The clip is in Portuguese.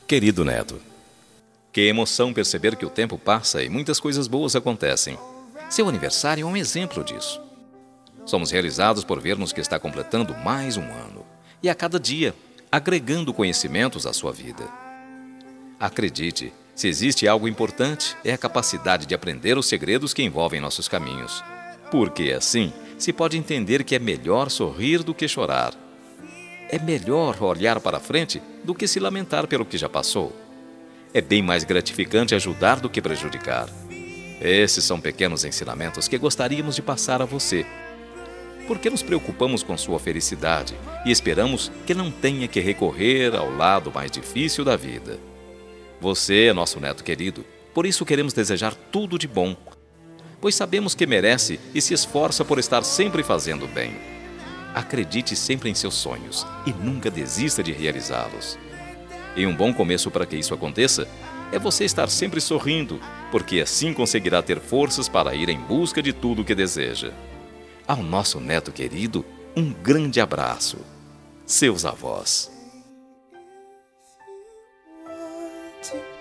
Querido neto, que emoção perceber que o tempo passa e muitas coisas boas acontecem. Seu aniversário é um exemplo disso. Somos realizados por vermos que está completando mais um ano e a cada dia agregando conhecimentos à sua vida. Acredite, se existe algo importante, é a capacidade de aprender os segredos que envolvem nossos caminhos. Porque assim se pode entender que é melhor sorrir do que chorar. É melhor olhar para frente do que se lamentar pelo que já passou. É bem mais gratificante ajudar do que prejudicar. Esses são pequenos ensinamentos que gostaríamos de passar a você. Porque nos preocupamos com sua felicidade e esperamos que não tenha que recorrer ao lado mais difícil da vida. Você é nosso neto querido, por isso queremos desejar tudo de bom, pois sabemos que merece e se esforça por estar sempre fazendo bem. Acredite sempre em seus sonhos e nunca desista de realizá-los. E um bom começo para que isso aconteça é você estar sempre sorrindo, porque assim conseguirá ter forças para ir em busca de tudo o que deseja. Ao nosso neto querido, um grande abraço. Seus avós.